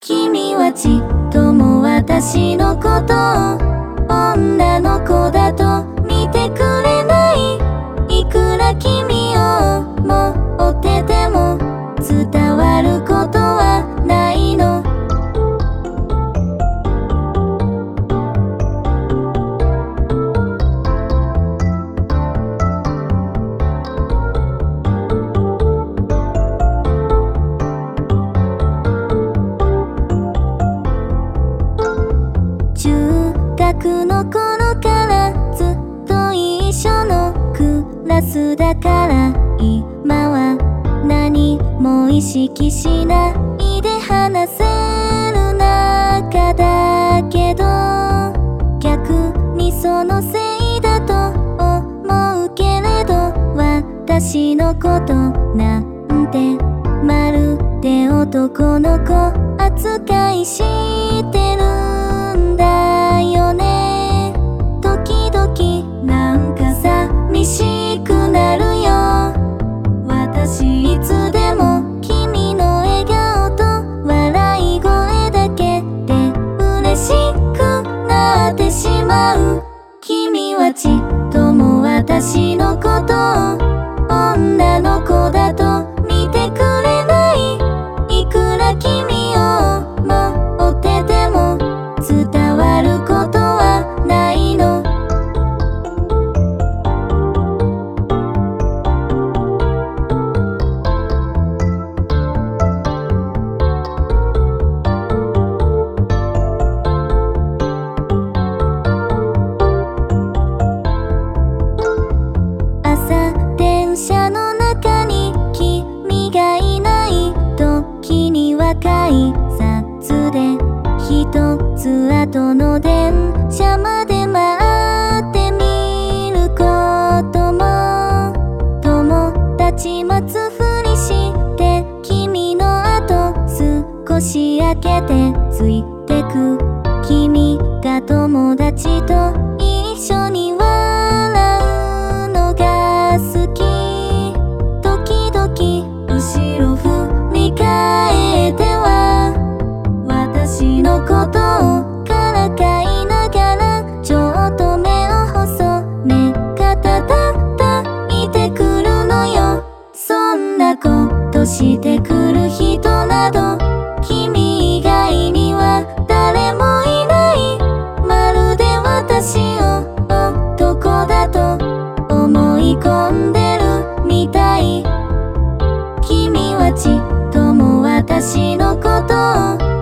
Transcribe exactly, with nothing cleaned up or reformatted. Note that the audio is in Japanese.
君はちっとも私のことを女の子だと見てくれない。いくら君を持ってても伝わることはないの。中学の頃からずっと一緒のクラスだから今は何も意識しないで話せる仲だけど、逆にそのせいだと思うけれど、私のことなんてまるで男の子扱いしてるんだよね。時々なんか寂しくなるよ。私いつでも君の笑顔と笑い声だけで嬉しくなってしまう。君はちっとも私のことを女の子だと見てくれない。いくら君を持ってても伝わることはないの。朝電車の中に君がいない時には改札で一つ後の電車まで待ってみることも、友達待つふりして君の後少し開けてついてく。君が友達と一緒に笑うのが好き。時々後ろ振り返っては私のことをからかいながらちょっと目を細めがたたいてくるのよ。そんなことしてくる人など君以外には誰もいない。まるで私を男だと思い込んでるみたい。君はちっとも私のことを